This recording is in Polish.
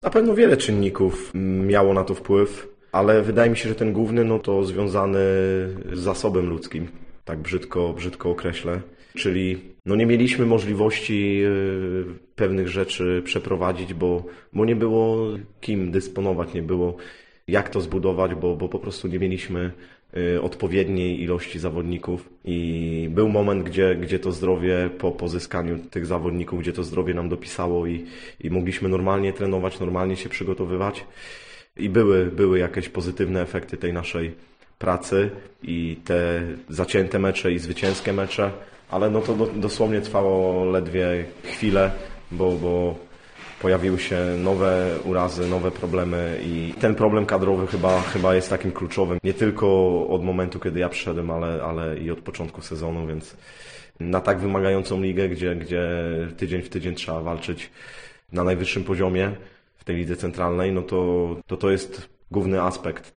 Na pewno wiele czynników miało na to wpływ, ale wydaje mi się, że ten główny to związany z zasobem ludzkim, tak brzydko określę. Czyli nie mieliśmy możliwości pewnych rzeczy przeprowadzić, bo nie było kim dysponować, nie było jak to zbudować, bo po prostu nie mieliśmy odpowiedniej ilości zawodników i był moment, gdzie to zdrowie po pozyskaniu tych zawodników, gdzie to zdrowie nam dopisało i mogliśmy normalnie trenować, normalnie się przygotowywać i były jakieś pozytywne efekty tej naszej pracy i te zacięte mecze i zwycięskie mecze, ale to dosłownie trwało ledwie chwilę, bo pojawiły się nowe urazy, nowe problemy i ten problem kadrowy chyba jest takim kluczowym. Nie tylko od momentu, kiedy ja przyszedłem, ale i od początku sezonu, więc na tak wymagającą ligę, gdzie tydzień w tydzień trzeba walczyć na najwyższym poziomie w tej lidze centralnej, to jest główny aspekt.